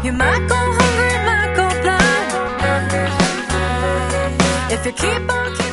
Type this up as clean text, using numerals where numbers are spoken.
You might go hungry, might go blind. If you keep on